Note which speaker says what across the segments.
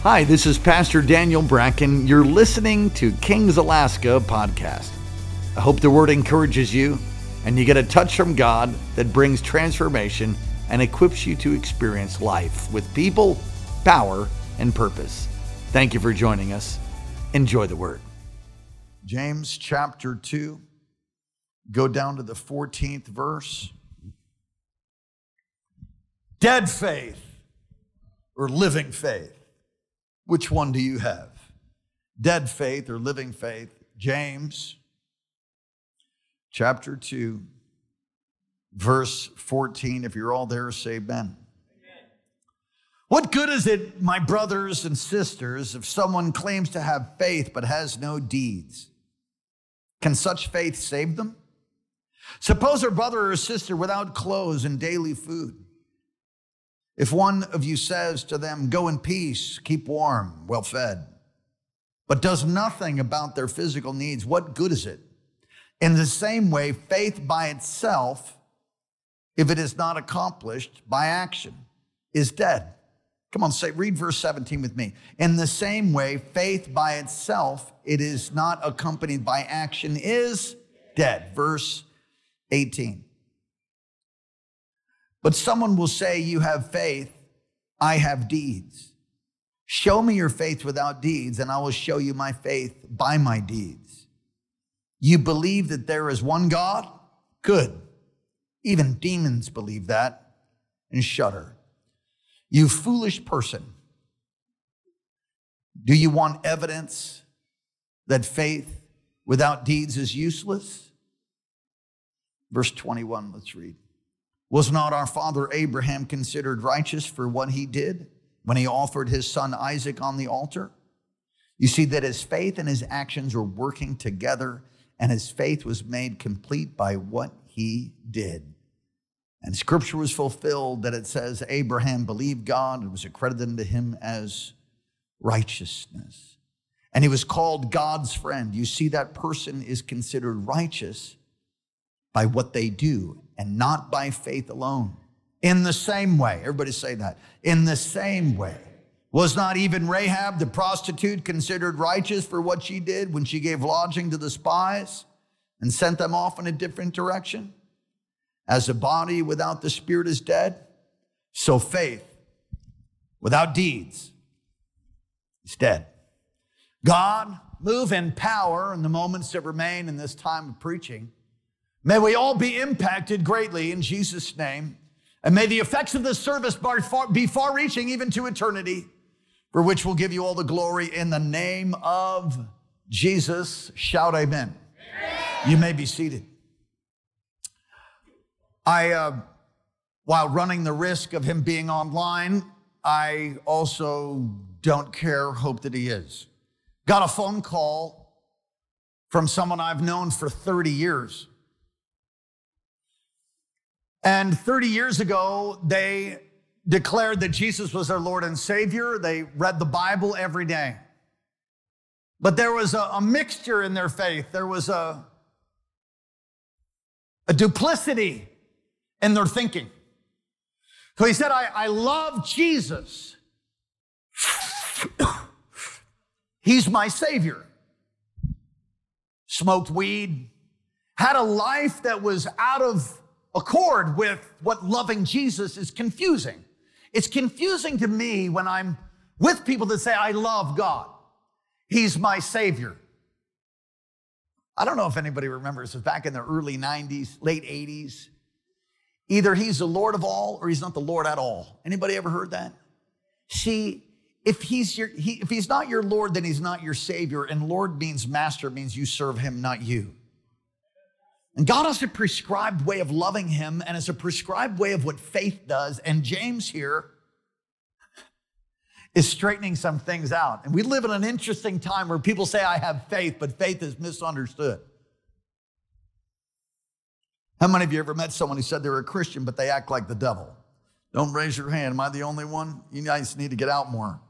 Speaker 1: Hi, this is Pastor Daniel Bracken. You're listening to Kings Alaska podcast. I hope the word encourages you and you get a touch from God that brings transformation and equips you to experience life with people, power, and purpose. Thank you for joining us. Enjoy the word. James chapter 2, go down to the 14th verse. Dead faith or living faith? Which one do you have? Dead faith or living faith? James chapter 2, verse 14. If you're all there, say amen. Amen. What good is it, my brothers and sisters, if someone claims to have faith but has no deeds? Can such faith save them? Suppose a brother or sister without clothes and daily food. If one of you says to them, go in peace, keep warm, well fed, but does nothing about their physical needs, what good is it? In the same way, faith by itself, if it is not accomplished by action, is dead. Come on, read verse 17 with me. In the same way, faith by itself, it is not accompanied by action, is dead. Verse 18. But someone will say, you have faith, I have deeds. Show me your faith without deeds, and I will show you my faith by my deeds. You believe that there is one God? Good. Even demons believe that and shudder. You foolish person. Do you want evidence that faith without deeds is useless? Verse 21, let's read. Was not our father Abraham considered righteous for what he did when he offered his son Isaac on the altar? You see that his faith and his actions were working together, and his faith was made complete by what he did. And scripture was fulfilled that it says, Abraham believed God and was accredited to him as righteousness. And he was called God's friend. You see, that person is considered righteous by what they do and not by faith alone. In the same way, everybody say that. In the same way, was not even Rahab the prostitute considered righteous for what she did when she gave lodging to the spies and sent them off in a different direction? As a body without the spirit is dead, so faith without deeds is dead. God, move in power in the moments that remain in this time of preaching. May we all be impacted greatly in Jesus' name. And may the effects of this service be far-reaching even to eternity, for which we'll give you all the glory in the name of Jesus. Shout amen. Amen. You may be seated. While running the risk of him being online, I also don't care, hope that he is. Got a phone call from someone I've known for 30 years. And 30 years ago, they declared that Jesus was their Lord and Savior. They read the Bible every day. But there was a mixture in their faith. There was a duplicity in their thinking. So he said, I love Jesus. He's my Savior. Smoked weed. Had a life that was out of accord with what loving Jesus is confusing. It's confusing to me when I'm with people that say, I love God. He's my Savior. I don't know if anybody remembers, it was back in the early 90s, late 80s. Either he's the Lord of all or he's not the Lord at all. Anybody ever heard that? See, if he's not your Lord, then he's not your Savior. And Lord means master, means you serve him, not you. And God has a prescribed way of loving him and has a prescribed way of what faith does. And James here is straightening some things out. And we live in an interesting time where people say, I have faith, but faith is misunderstood. How many of you ever met someone who said they were a Christian, but they act like the devil? Don't raise your hand. Am I the only one? You guys need to get out more.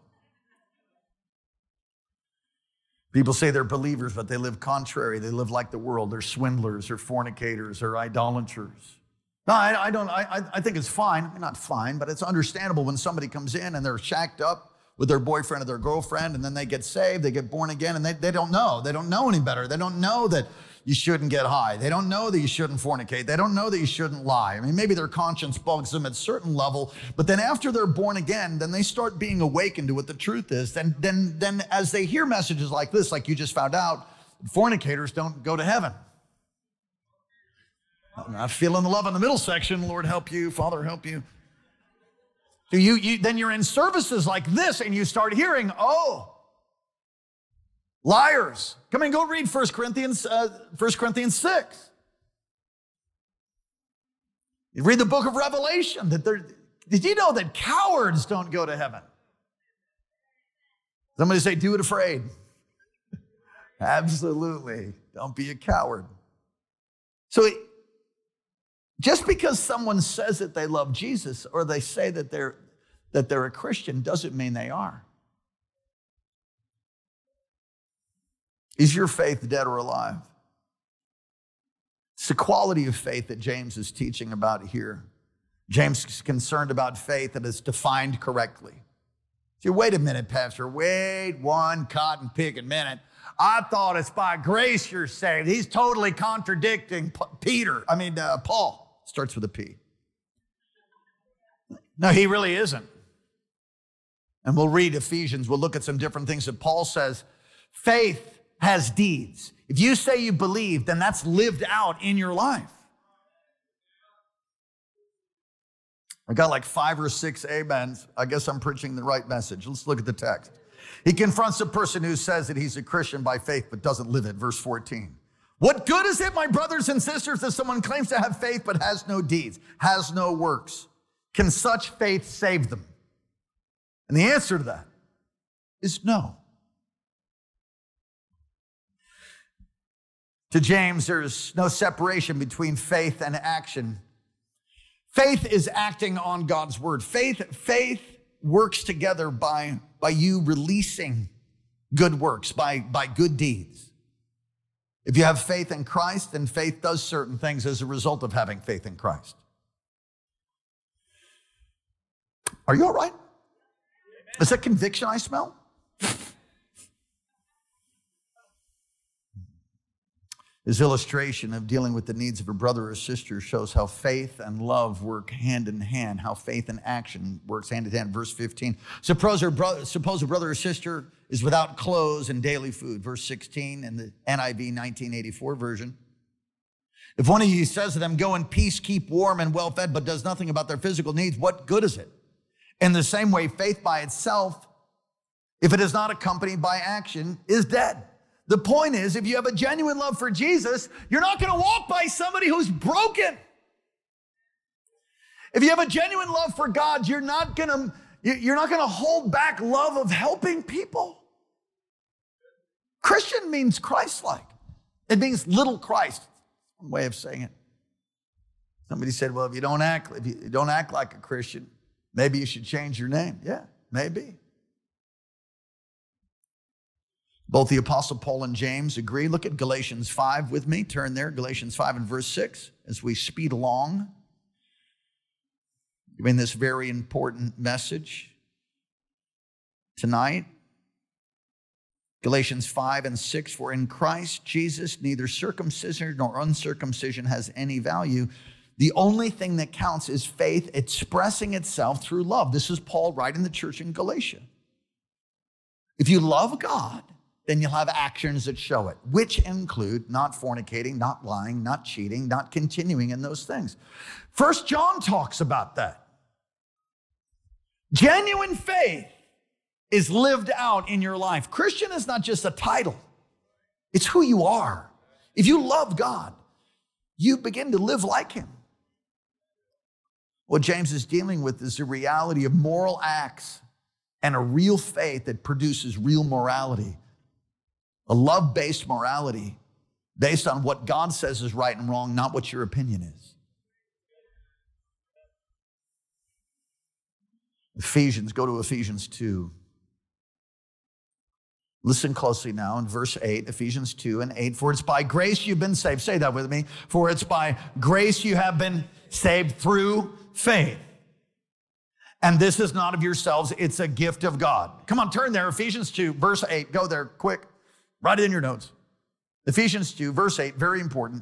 Speaker 1: People say they're believers, but they live contrary. They live like the world. They're swindlers or fornicators or idolaters. No, I think it's fine. I mean, not fine, but it's understandable when somebody comes in and they're shacked up with their boyfriend or their girlfriend, and then they get saved, they get born again, and they don't know. They don't know any better. They don't know that you shouldn't get high. They don't know that you shouldn't fornicate. They don't know that you shouldn't lie. I mean, maybe their conscience bugs them at a certain level, but then after they're born again, then they start being awakened to what the truth is. Then as they hear messages like this, like you just found out, fornicators don't go to heaven. I'm not feeling the love in the middle section. Lord, help you. Father, help you. So then you're in services like this and you start hearing, oh, liars. Come and go read 1 Corinthians 6. You read the book of Revelation. Did you know that cowards don't go to heaven? Somebody say, do it afraid. Absolutely. Don't be a coward. So just because someone says that they love Jesus or they say that they're a Christian doesn't mean they are. Is your faith dead or alive? It's the quality of faith that James is teaching about here. James is concerned about faith that is defined correctly. See, wait a minute, Pastor. Wait one cotton picking minute. I thought it's by grace you're saved. He's totally contradicting Paul. Starts with a P. No, he really isn't. And we'll read Ephesians. We'll look at some different things that Paul says. Faith has deeds. If you say you believe, then that's lived out in your life. I got like 5 or 6 amens. I guess I'm preaching the right message. Let's look at the text. He confronts a person who says that he's a Christian by faith but doesn't live it. Verse 14. What good is it, my brothers and sisters, if someone claims to have faith but has no deeds, has no works? Can such faith save them? And the answer to that is no. To James, there's no separation between faith and action. Faith is acting on God's word. Faith works together by you releasing good works, by good deeds. If you have faith in Christ, then faith does certain things as a result of having faith in Christ. Are you all right? Is that conviction I smell? His illustration of dealing with the needs of a brother or sister shows how faith and love work hand in hand, how faith and action works hand in hand. Verse 15, suppose a brother or sister is without clothes and daily food. Verse 16 in the NIV 1984 version. If one of you says to them, go in peace, keep warm and well fed, but does nothing about their physical needs, what good is it? In the same way, faith by itself, if it is not accompanied by action, is dead. The point is, if you have a genuine love for Jesus, you're not going to walk by somebody who's broken. If you have a genuine love for God, you're not going to hold back love of helping people. Christian means Christ-like. It means little Christ. One way of saying it. Somebody said, well, if you don't act like a Christian, maybe you should change your name. Yeah, maybe. Both the Apostle Paul and James agree. Look at Galatians 5 with me. Turn there, Galatians 5 and verse 6, as we speed along. Giving this very important message tonight. Galatians 5 and 6, for in Christ Jesus, neither circumcision nor uncircumcision has any value. The only thing that counts is faith expressing itself through love. This is Paul writing the church in Galatia. If you love God, then you'll have actions that show it, which include not fornicating, not lying, not cheating, not continuing in those things. 1 John talks about that. Genuine faith is lived out in your life. Christian is not just a title. It's who you are. If you love God, you begin to live like him. What James is dealing with is the reality of moral acts and a real faith that produces real morality. A love-based morality based on what God says is right and wrong, not what your opinion is. Go to Ephesians 2. Listen closely now in verse 8, Ephesians 2 and 8. For it's by grace you've been saved. Say that with me. For it's by grace you have been saved through faith. And this is not of yourselves, it's a gift of God. Come on, turn there, Ephesians 2, verse 8. Go there, quick. Write it in your notes. Ephesians 2, verse 8, very important.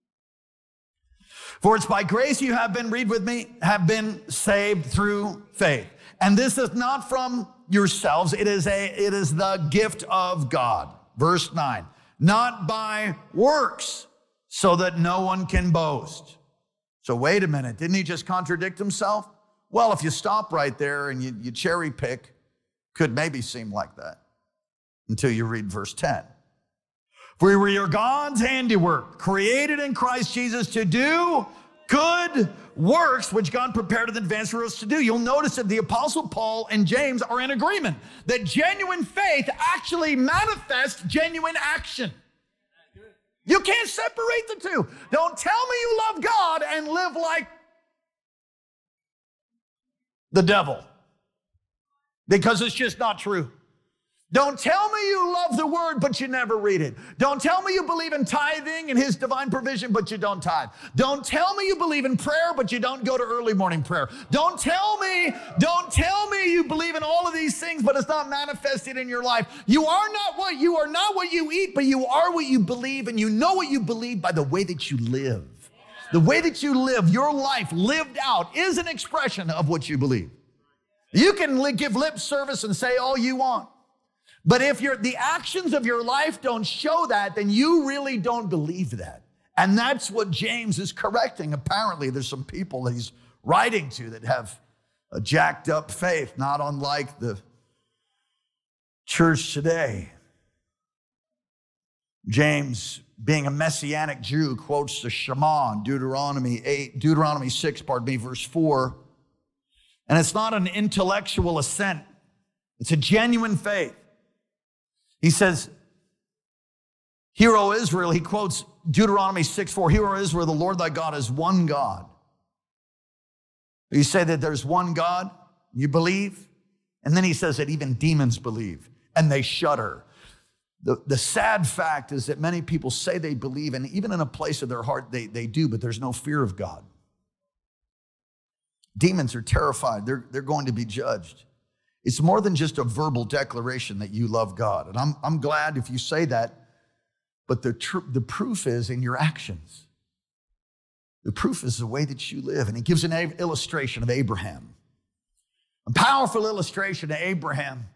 Speaker 1: For it's by grace you have been, read with me, have been saved through faith. And this is not from yourselves, it is the gift of God. Verse 9, not by works, so that no one can boast. So wait a minute, didn't he just contradict himself? Well, if you stop right there and you cherry pick, could maybe seem like that until you read verse 10. For we are God's handiwork, created in Christ Jesus to do good works, which God prepared in advance for us to do. You'll notice that the Apostle Paul and James are in agreement that genuine faith actually manifests genuine action. You can't separate the two. Don't tell me you love God and live like the devil, because it's just not true. Don't tell me you love the word, but you never read it. Don't tell me you believe in tithing and his divine provision, but you don't tithe. Don't tell me you believe in prayer, but you don't go to early morning prayer. Don't tell me you believe in all of these things, but it's not manifested in your life. You are not what you eat, but you are what you believe, and you know what you believe by the way that you live. The way that you live, your life lived out, is an expression of what you believe. You can give lip service and say all you want. But if the actions of your life don't show that, then you really don't believe that. And that's what James is correcting. Apparently, there's some people that he's writing to that have a jacked up faith, not unlike the church today. James, being a Messianic Jew, quotes the Shema in Deuteronomy 6, verse 4. And it's not an intellectual assent. It's a genuine faith. He says, "Hear, O Israel," he quotes Deuteronomy 6:4, "Hear, O Israel, the Lord thy God is one God." You say that there's one God, you believe, and then he says that even demons believe, and they shudder. The sad fact is that many people say they believe, and even in a place of their heart, they do, but there's no fear of God. Demons are terrified. They're going to be judged. It's more than just a verbal declaration that you love God. And I'm glad if you say that, but the proof is in your actions. The proof is the way that you live. And he gives an illustration of Abraham. A powerful illustration of Abraham.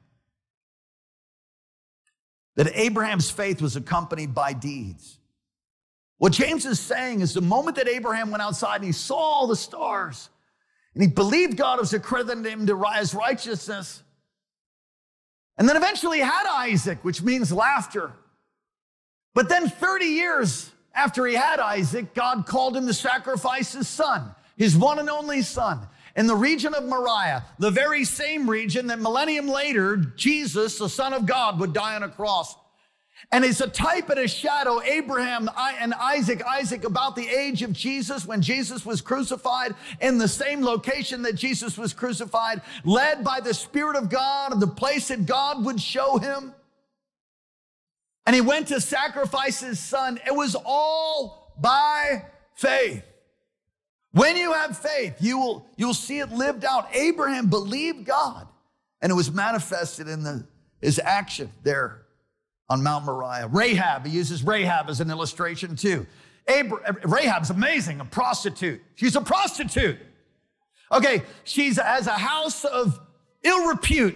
Speaker 1: That Abraham's faith was accompanied by deeds. What James is saying is the moment that Abraham went outside and he saw all the stars, and he believed God was accredited him to rise righteousness. And then eventually he had Isaac, which means laughter. But then 30 years after he had Isaac, God called him to sacrifice his son, his one and only son, in the region of Moriah, the very same region that millennium later, Jesus, the Son of God, would die on a cross. And it's a type and a shadow, Abraham and Isaac about the age of Jesus when Jesus was crucified, in the same location that Jesus was crucified, led by the Spirit of God, the place that God would show him. And he went to sacrifice his son. It was all by faith. When you have faith, you'll see it lived out. Abraham believed God, and it was manifested in his action there on Mount Moriah. Rahab, he uses Rahab as an illustration too. Rahab's amazing, a prostitute. She's a prostitute. Okay, she has a house of ill repute.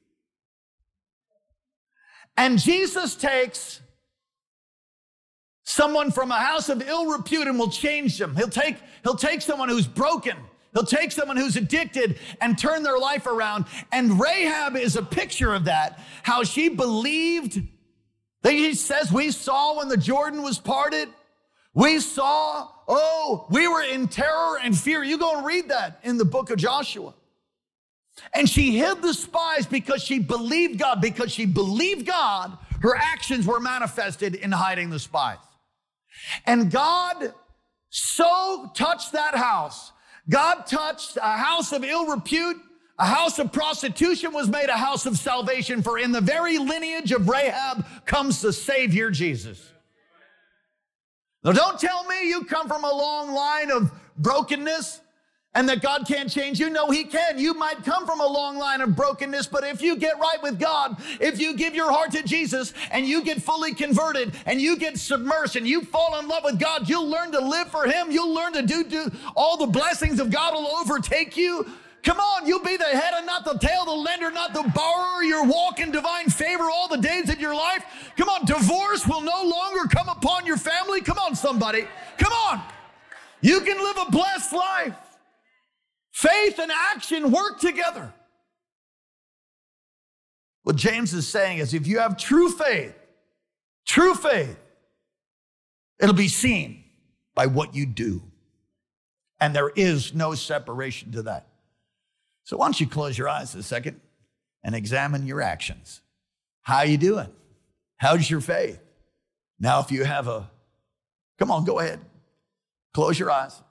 Speaker 1: And Jesus takes someone from a house of ill repute and will change them. He'll take someone who's broken. He'll take someone who's addicted and turn their life around. And Rahab is a picture of that, how she believed. He says, we saw when the Jordan was parted. We saw, we were in terror and fear. You go and read that in the book of Joshua. And she hid the spies because she believed God. Because she believed God, her actions were manifested in hiding the spies. And God so touched that house. God touched a house of ill repute. A house of prostitution was made a house of salvation, for in the very lineage of Rahab comes the Savior, Jesus. Now, don't tell me you come from a long line of brokenness and that God can't change you? No, he can. You might come from a long line of brokenness, but if you get right with God, if you give your heart to Jesus and you get fully converted and you get submersed and you fall in love with God, you'll learn to live for him. You'll learn to do all the blessings of God will overtake you. Come on, you'll be the head and not the tail, the lender, not the borrower. You'll walk in divine favor all the days of your life. Come on, divorce will no longer come upon your family. Come on, somebody. Come on. You can live a blessed life. Faith and action work together. What James is saying is if you have true faith, it'll be seen by what you do. And there is no separation to that. So why don't you close your eyes a second and examine your actions. How you doing? How's your faith? Now, if you have come on, go ahead. Close your eyes.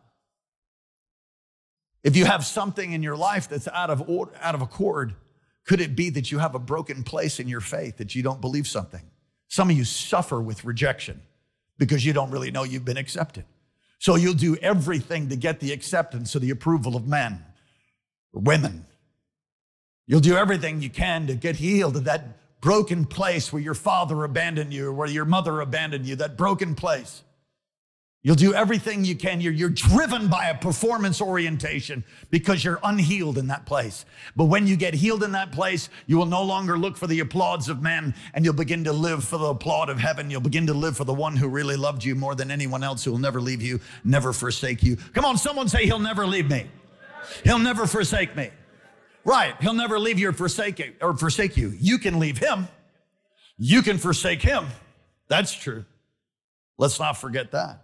Speaker 1: If you have something in your life that's out of order, out of accord, could it be that you have a broken place in your faith, that you don't believe something? Some of you suffer with rejection because you don't really know you've been accepted. So you'll do everything to get the acceptance or the approval of men or women. You'll do everything you can to get healed of that broken place where your father abandoned you or where your mother abandoned you, that broken place. You'll do everything you can. You're driven by a performance orientation because you're unhealed in that place. But when you get healed in that place, you will no longer look for the applause of men, and you'll begin to live for the applaud of heaven. You'll begin to live for the one who really loved you more than anyone else, who will never leave you, never forsake you. Come on, someone say, he'll never leave me. He'll never forsake me. Right, he'll never leave you or forsake you. You can leave him. You can forsake him. That's true. Let's not forget that.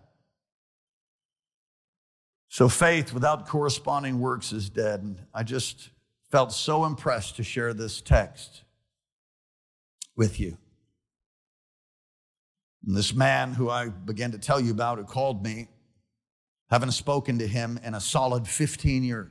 Speaker 1: So faith without corresponding works is dead. And I just felt so impressed to share this text with you. And this man who I began to tell you about, who called me, haven't spoken to him in a solid 15 years.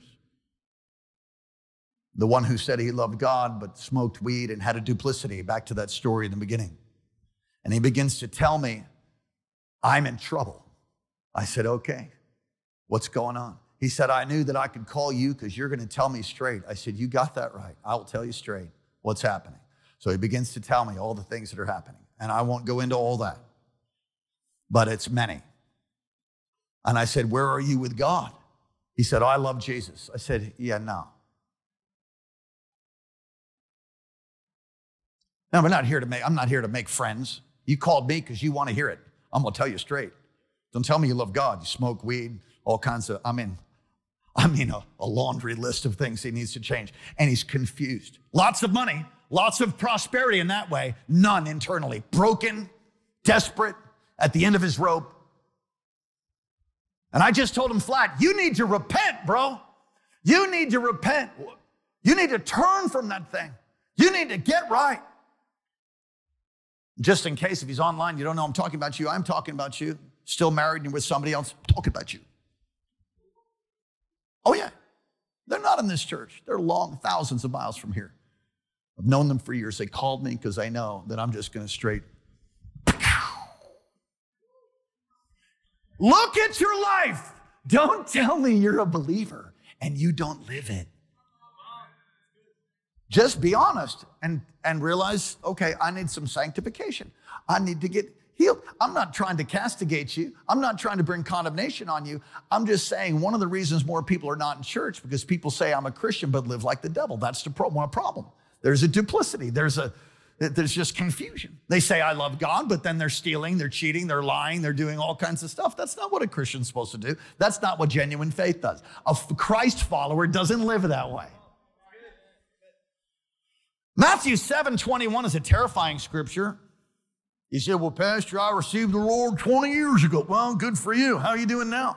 Speaker 1: The one who said he loved God but smoked weed and had a duplicity, back to that story in the beginning. And he begins to tell me, I'm in trouble. I said, okay. What's going on? He said, I knew that I could call you because you're going to tell me straight. I said, you got that right. I will tell you straight what's happening. So he begins to tell me all the things that are happening. And I won't go into all that, but it's many. And I said, where are you with God? He said, I love Jesus. I said, yeah, no. No, I'm not here to make friends. You called me because you want to hear it. I'm going to tell you straight. Don't tell me you love God. You smoke weed, all kinds of, a laundry list of things he needs to change. And he's confused. Lots of money, lots of prosperity in that way, none internally. Broken, desperate, at the end of his rope. And I just told him flat, you need to repent, bro. You need to repent. You need to turn from that thing. You need to get right. Just in case if he's online, you don't know I'm talking about you. I'm talking about you. Still married and with somebody else, I'm talking about you. Oh yeah, they're not in this church. They're long, thousands of miles from here. I've known them for years. They called me because they know that I'm just going to straight. Look at your life. Don't tell me you're a believer and you don't live it. Just be honest and realize, okay, I need some sanctification. I need to get healed. I'm not trying to castigate you. I'm not trying to bring condemnation on you. I'm just saying one of the reasons more people are not in church because people say I'm a Christian but live like the devil. That's the problem. There's a duplicity. There's just confusion. They say I love God, but then they're stealing, they're cheating, they're lying, they're doing all kinds of stuff. That's not what a Christian's supposed to do. That's not what genuine faith does. A Christ follower doesn't live that way. Matthew 7:21 is a terrifying scripture. He said, well, Pastor, I received the Lord 20 years ago. Well, good for you. How are you doing now?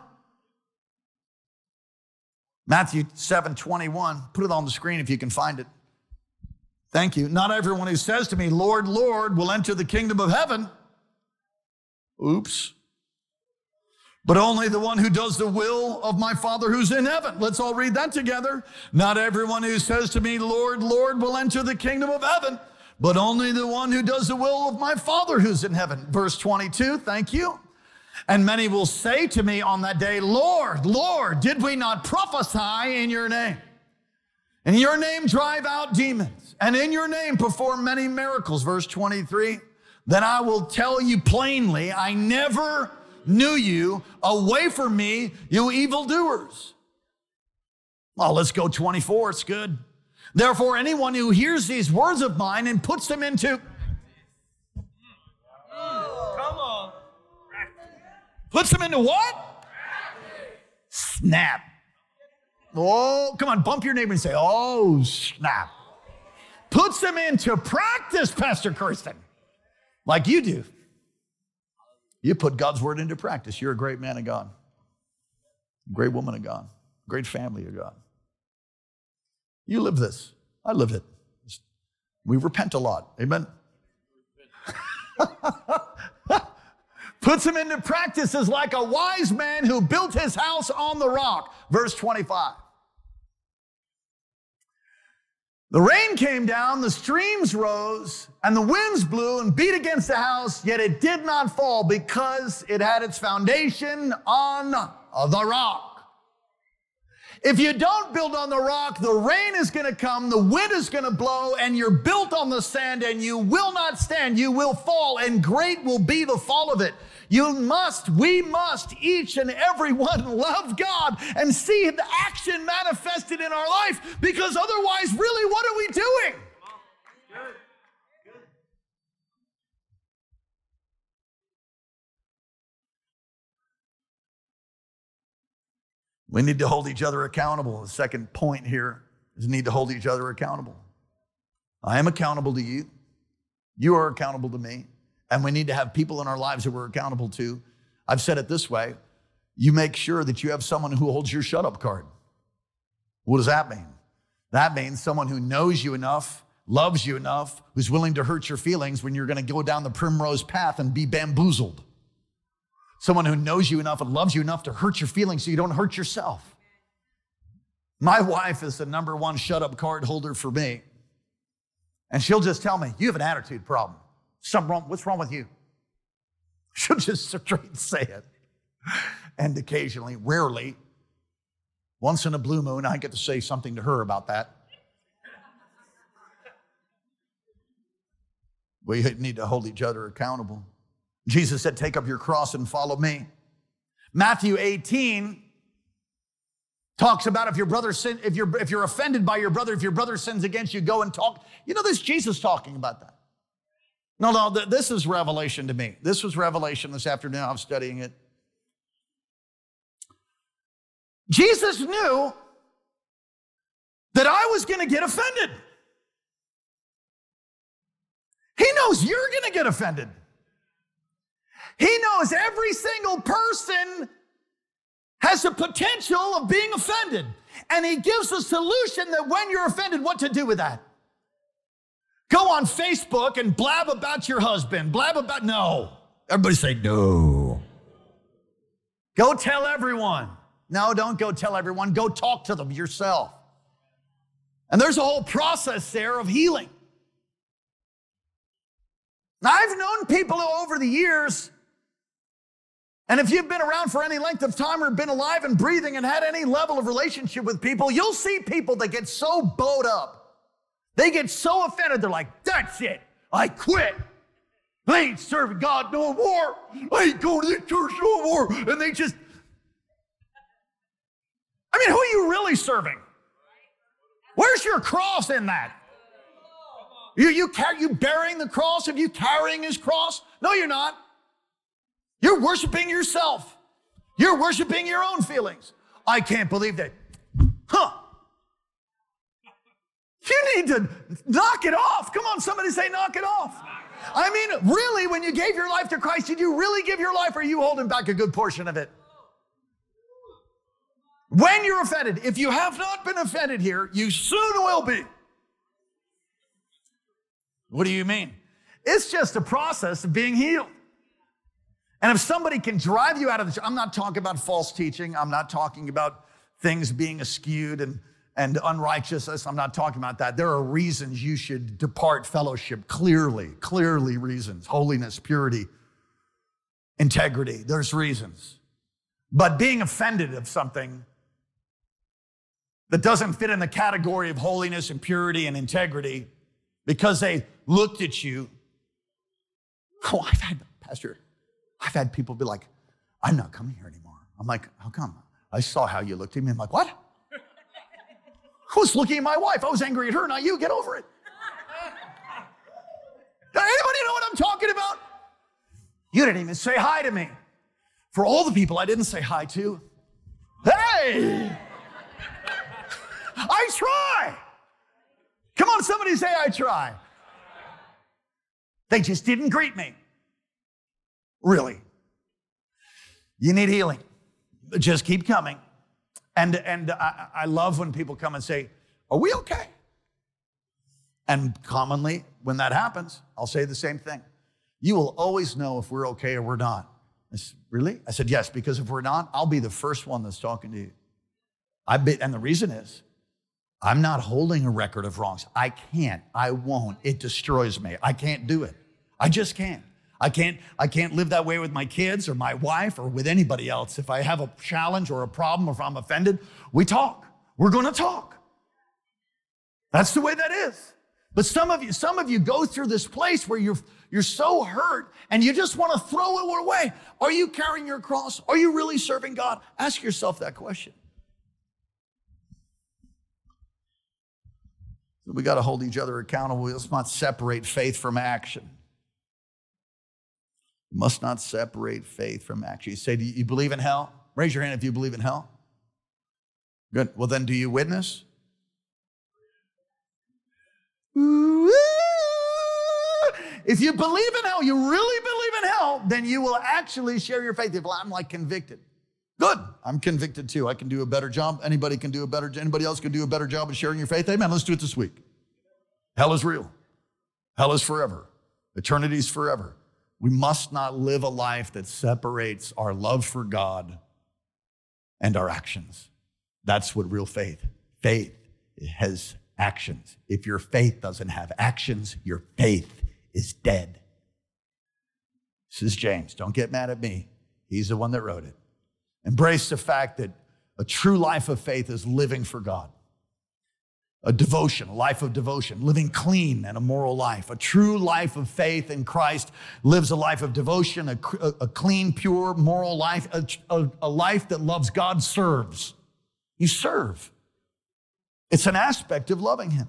Speaker 1: Matthew 7:21. Put it on the screen if you can find it. Thank you. Not everyone who says to me, Lord, Lord, will enter the kingdom of heaven. Oops. But only the one who does the will of my Father who's in heaven. Let's all read that together. Not everyone who says to me, Lord, Lord, will enter the kingdom of heaven, but only the one who does the will of my Father who's in heaven. Verse 22, thank you. And many will say to me on that day, Lord, Lord, did we not prophesy in your name? In your name drive out demons, and in your name perform many miracles. Verse 23, then I will tell you plainly, I never knew you. Away from me, you evildoers. Well, let's go 24, it's good. Therefore, anyone who hears these words of mine and puts them into...
Speaker 2: Come on.
Speaker 1: Puts them into what? Snap. Oh, come on, bump your neighbor and say, oh, snap. Puts them into practice, Pastor Kirsten, like you do. You put God's word into practice. You're a great man of God, great woman of God, great family of God. You live this. I live it. We repent a lot. Amen. Puts them into practice is like a wise man who built his house on the rock. Verse 25. The rain came down, the streams rose, and the winds blew and beat against the house, yet it did not fall because it had its foundation on the rock. If you don't build on the rock, the rain is going to come, the wind is going to blow, and you're built on the sand, and you will not stand. You will fall, and great will be the fall of it. We must, each and every one love God and see the action manifested in our life, because otherwise, really, what are we doing? We need to hold each other accountable. The second point here is need to hold each other accountable. I am accountable to you. You are accountable to me. And we need to have people in our lives that we're accountable to. I've said it this way. You make sure that you have someone who holds your shut-up card. What does that mean? That means someone who knows you enough, loves you enough, who's willing to hurt your feelings when you're going to go down the primrose path and be bamboozled. Someone who knows you enough and loves you enough to hurt your feelings so you don't hurt yourself. My wife is the number one shut-up card holder for me. And she'll just tell me, you have an attitude problem. Something wrong. What's wrong with you? She'll just straight say it. And occasionally, rarely, once in a blue moon, I get to say something to her about that. We need to hold each other accountable. Jesus said, take up your cross and follow me. Matthew 18 talks about if your brother sin, if you're offended by your brother, if your brother sins against you, go and talk. You know, there's Jesus talking about that. No, this is revelation to me. This was revelation this afternoon. I was studying it. Jesus knew that I was going to get offended. He knows you're going to get offended. He knows every single person has the potential of being offended. And he gives a solution that when you're offended, what to do with that. Go on Facebook and blab about your husband. No. Everybody say no. Go tell everyone. No, don't go tell everyone. Go talk to them yourself. And there's a whole process there of healing. Now, I've known people over the years, and if you've been around for any length of time or been alive and breathing and had any level of relationship with people, you'll see people that get so bowed up. They get so offended, they're like, that's it, I quit. I ain't serving God no more. I ain't going to the church no more. And they just, I mean, who are you really serving? Where's your cross in that? You bearing the cross? Are you carrying his cross? No, you're not. You're worshiping yourself. You're worshiping your own feelings. I can't believe that. You need to knock it off. Come on, somebody say knock it off. I mean, really, when you gave your life to Christ, did you really give your life, or are you holding back a good portion of it? When you're offended, if you have not been offended here, you soon will be. What do you mean? It's just a process of being healed. And if somebody can drive you out of the church, I'm not talking about false teaching. I'm not talking about things being askewed and unrighteousness. I'm not talking about that. There are reasons you should depart fellowship, clearly reasons. Holiness, purity. integrity. There's reasons. But being offended of something that doesn't fit in the category of holiness and purity and integrity because they looked at you. Oh, I've had people be like, I'm not coming here anymore. I'm like, how come? I saw how you looked at me. I'm like, what? I was looking at my wife. I was angry at her, not you. Get over it. Does anybody know what I'm talking about? You didn't even say hi to me. For all the people I didn't say hi to, hey, I try. Come on, somebody say I try. They just didn't greet me. Really. You need healing. Just keep coming. And I love when people come and say, are we okay? And commonly, when that happens, I'll say the same thing. You will always know if we're okay or we're not. I said, really? I said, yes, because if we're not, I'll be the first one that's talking to you. And the reason is, I'm not holding a record of wrongs. I can't. I won't. It destroys me. I can't do it. I just can't. I can't live that way with my kids or my wife or with anybody else. If I have a challenge or a problem or if I'm offended, we talk. We're going to talk. That's the way that is. But some of you go through this place where you're so hurt and you just want to throw it away. Are you carrying your cross? Are you really serving God? Ask yourself that question. We got to hold each other accountable. Let's not separate faith from action. You must not separate faith from action. You say, do you believe in hell? Raise your hand if you believe in hell. Good. Well, then do you witness? If you believe in hell, you really believe in hell, then you will actually share your faith. If I'm like convicted. Good. I'm convicted too. I can do a better job. Anybody else can do a better job of sharing your faith? Amen. Let's do it this week. Hell is real. Hell is forever. Eternity is forever. We must not live a life that separates our love for God and our actions. That's what real faith. Faith has actions. If your faith doesn't have actions, your faith is dead. This is James. Don't get mad at me. He's the one that wrote it. Embrace the fact that a true life of faith is living for God. A devotion, a life of devotion, living clean and a moral life. A true life of faith in Christ lives a life of devotion, a clean, pure, moral life, a life that loves God, serves. You serve. It's an aspect of loving Him.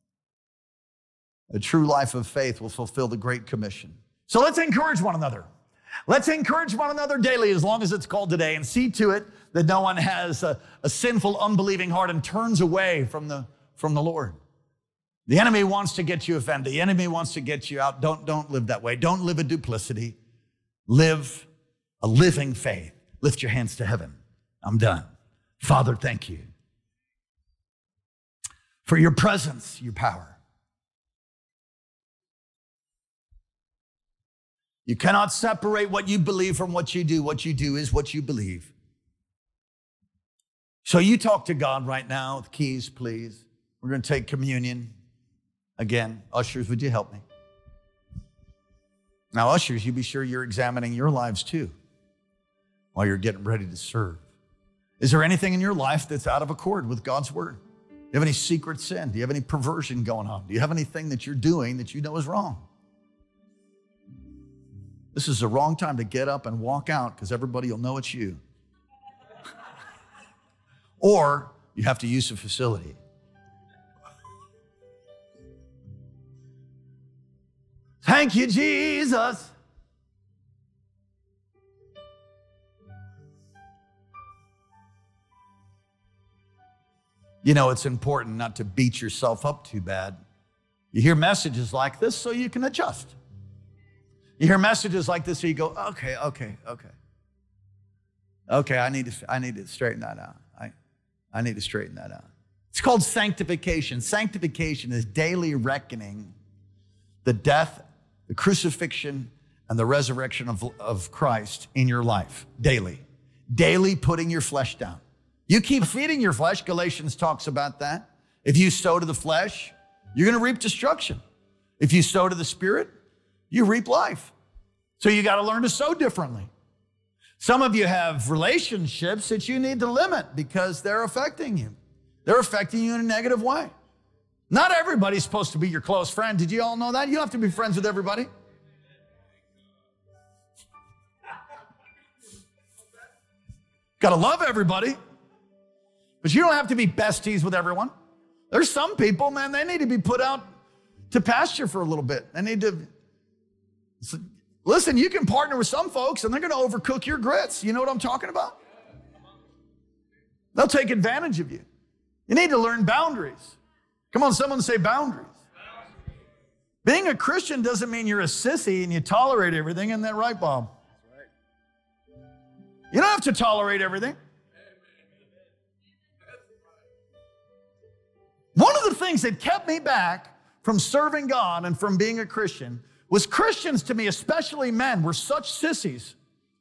Speaker 1: A true life of faith will fulfill the Great Commission. So let's encourage one another. Let's encourage one another daily as long as it's called today and see to it that no one has a sinful, unbelieving heart and turns away from the Lord. The enemy wants to get you offended. The enemy wants to get you out. Don't live that way. Don't live a duplicity. Live a living faith. Lift your hands to heaven. I'm done. Father, thank you for your presence, your power. You cannot separate what you believe from what you do. What you do is what you believe. So you talk to God right now. The keys, please. We're going to take communion. Again, ushers, would you help me? Now, ushers, you be sure you're examining your lives too while you're getting ready to serve. Is there anything in your life that's out of accord with God's word? Do you have any secret sin? Do you have any perversion going on? Do you have anything that you're doing that you know is wrong? This is the wrong time to get up and walk out because everybody will know it's you. Or you have to use a facility. Thank you, Jesus. You know, it's important not to beat yourself up too bad. You hear messages like this so you can adjust. You hear messages like this so you go, okay, I need to straighten that out. I need to straighten that out. It's called sanctification. Sanctification is daily reckoning the death, the crucifixion, and the resurrection of Christ in your life, daily. Daily putting your flesh down. You keep feeding your flesh, Galatians talks about that. If you sow to the flesh, you're going to reap destruction. If you sow to the Spirit, you reap life. So you got to learn to sow differently. Some of you have relationships that you need to limit because they're affecting you. They're affecting you in a negative way. Not everybody's supposed to be your close friend. Did you all know that? You don't have to be friends with everybody. Got to love everybody. But you don't have to be besties with everyone. There's some people, man, they need to be put out to pasture for a little bit. They need to, listen, you can partner with some folks and they're going to overcook your grits. You know what I'm talking about? They'll take advantage of you. You need to learn boundaries. Come on, someone say boundaries. Being a Christian doesn't mean you're a sissy and you tolerate everything. Isn't that right, Bob? You don't have to tolerate everything. One of the things that kept me back from serving God and from being a Christian was Christians, to me, especially men, were such sissies.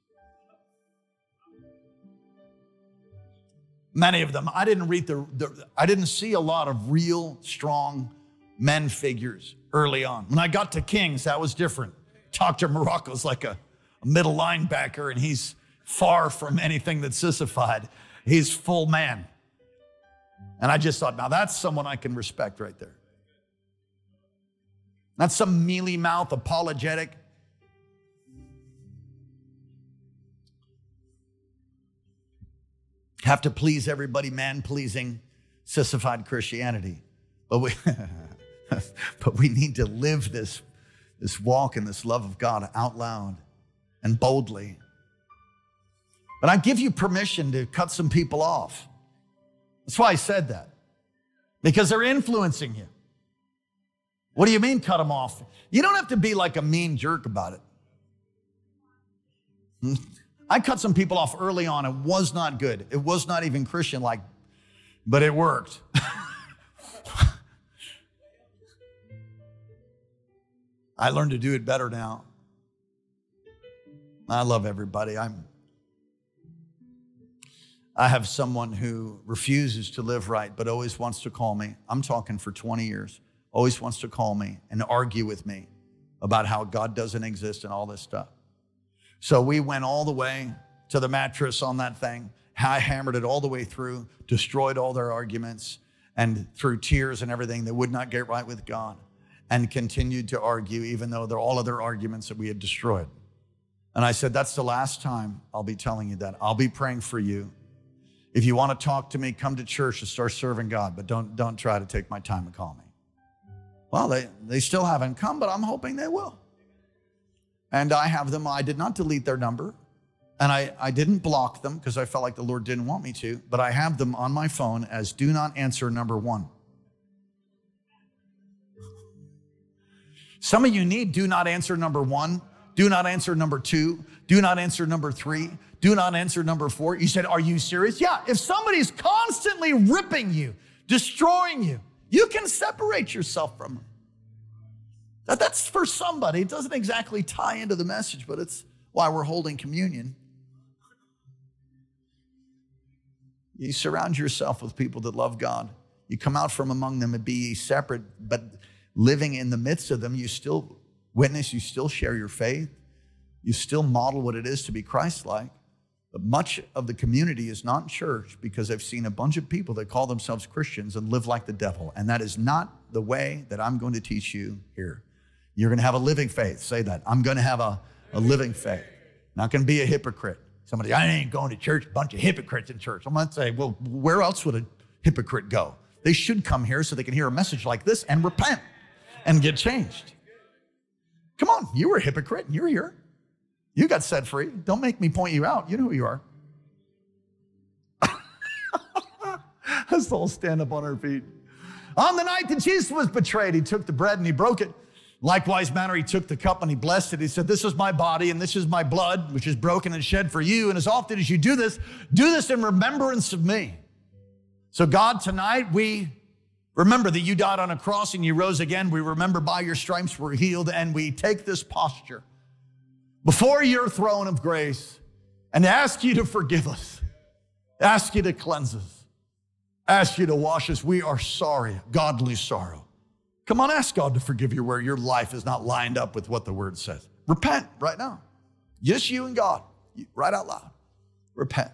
Speaker 1: Many of them, I didn't see a lot of real strong men figures early on. When I got to Kings, that was different. Dr. Morocco's like a middle linebacker, and he's far from anything that's sissified. He's full man. And I just thought, now that's someone I can respect right there. Not some mealy mouth apologetic. Have to please everybody, man-pleasing, sissified Christianity. But we need to live this walk and this love of God out loud and boldly. But I give you permission to cut some people off. That's why I said that. Because they're influencing you. What do you mean cut them off? You don't have to be like a mean jerk about it. I cut some people off early on. It was not good. It was not even Christian-like, but it worked. I learned to do it better now. I love everybody. I have someone who refuses to live right, but always wants to call me. I'm talking for 20 years. Always wants to call me and argue with me about how God doesn't exist and all this stuff. So we went all the way to the mattress on that thing. I hammered it all the way through, destroyed all their arguments, and through tears and everything, they would not get right with God, and continued to argue even though all of their arguments that we had destroyed. And I said, that's the last time I'll be telling you that. I'll be praying for you. If you want to talk to me, come to church and start serving God, but don't try to take my time and call me. Well, they still haven't come, but I'm hoping they will. And I have them. I did not delete their number, and I didn't block them because I felt like the Lord didn't want me to, but I have them on my phone as do not answer number 1. Some of you need do not answer number 1, do not answer number 2, do not answer number 3, do not answer number 4. You said, are you serious? Yeah, if somebody's constantly ripping you, destroying you, you can separate yourself from them. That's for somebody. It doesn't exactly tie into the message, but it's why we're holding communion. You surround yourself with people that love God. You come out from among them and be ye separate, but living in the midst of them, you still witness, you still share your faith. You still model what it is to be Christ-like. But much of the community is not in church because I've seen a bunch of people that call themselves Christians and live like the devil. And that is not the way that I'm going to teach you here. You're going to have a living faith. Say that. I'm going to have a living faith. Not going to be a hypocrite. Somebody, I ain't going to church, a bunch of hypocrites in church. I'm going to say, well, where else would a hypocrite go? They should come here so they can hear a message like this and repent and get changed. Come on, you were a hypocrite and you're here. You got set free. Don't make me point you out. You know who you are. Let's all stand up on our feet. On the night that Jesus was betrayed, he took the bread and he broke it. Likewise manner, he took the cup and he blessed it. He said, this is my body and this is my blood, which is broken and shed for you. And as often as you do this in remembrance of me. So God, tonight we remember that you died on a cross and you rose again. We remember by your stripes we're healed, and we take this posture before your throne of grace and ask you to forgive us, ask you to cleanse us, ask you to wash us. We are sorry, godly sorrow. Come on, ask God to forgive you where your life is not lined up with what the word says. Repent right now. Just you and God, right out loud. repent.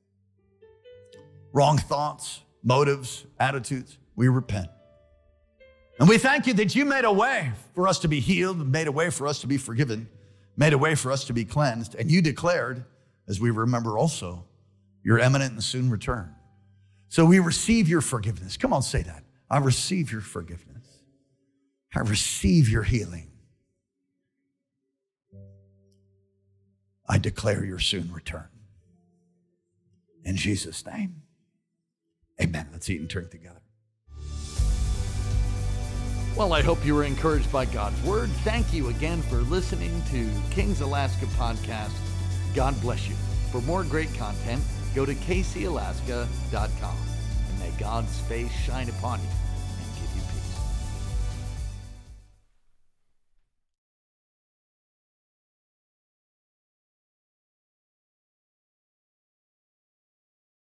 Speaker 1: Wrong thoughts, motives, attitudes, we repent. And we thank you that you made a way for us to be healed, made a way for us to be forgiven, made a way for us to be cleansed. And you declared, as we remember also, your imminent and soon return. So we receive your forgiveness. Come on, say that. I receive your forgiveness. I receive your healing. I declare your soon return. In Jesus' name, amen. Let's eat and drink together.
Speaker 2: Well, I hope you were encouraged by God's word. Thank you again for listening to King's Alaska Podcast. God bless you. For more great content, go to kcalaska.com. And may God's face shine upon you